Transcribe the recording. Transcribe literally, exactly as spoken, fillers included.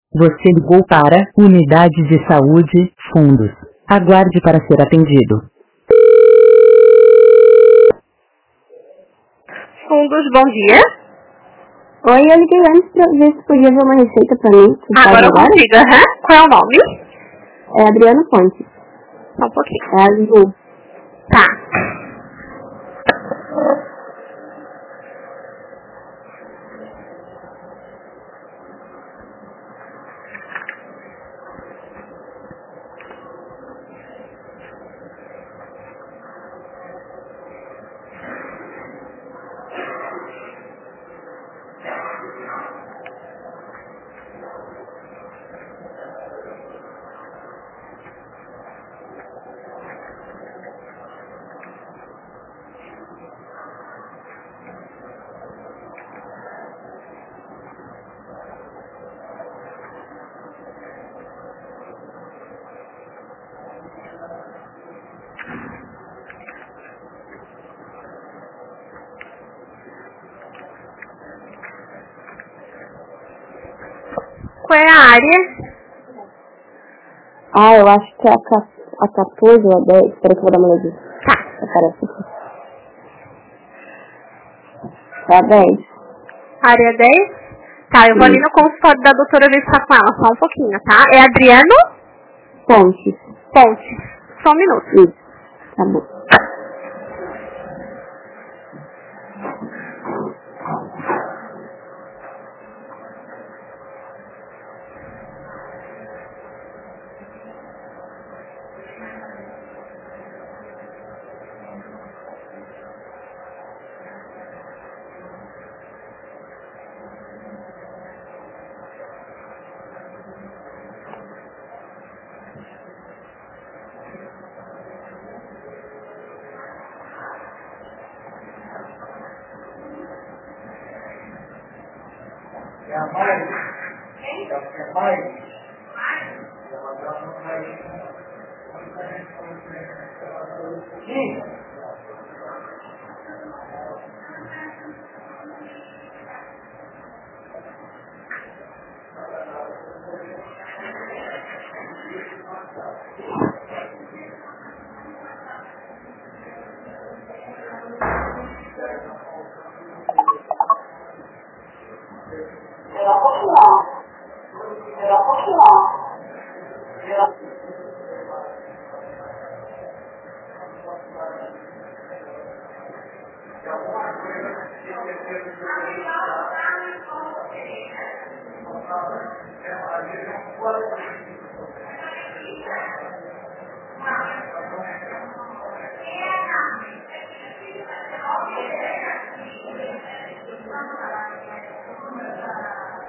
Você ligou para Unidade de Saúde, Fundos. Aguarde para ser atendido. Fundos, bom dia. Oi, eu liguei antes pra ver se podia ver uma receita pra mim. Ah, agora eu consigo, aham. Qual é o nome? É Adriano Ponte. Só um pouquinho. É azul. Tá. Qual é a área? Ah, eu acho que é a, a quatorze ou a dez. Espera que eu vou dar uma olhadinha. Tá. Aparece aqui. É a dez. Área dez? Tá, eu vou ali no consultório da doutora ver se tá com ela, só um pouquinho, tá? É Adriano Ponte. Ponte. Só um minuto. Isso. Tá bom. É a mais? É a mais? Sim. Será um pouquinho lá. Será um pouquinho lá. Será...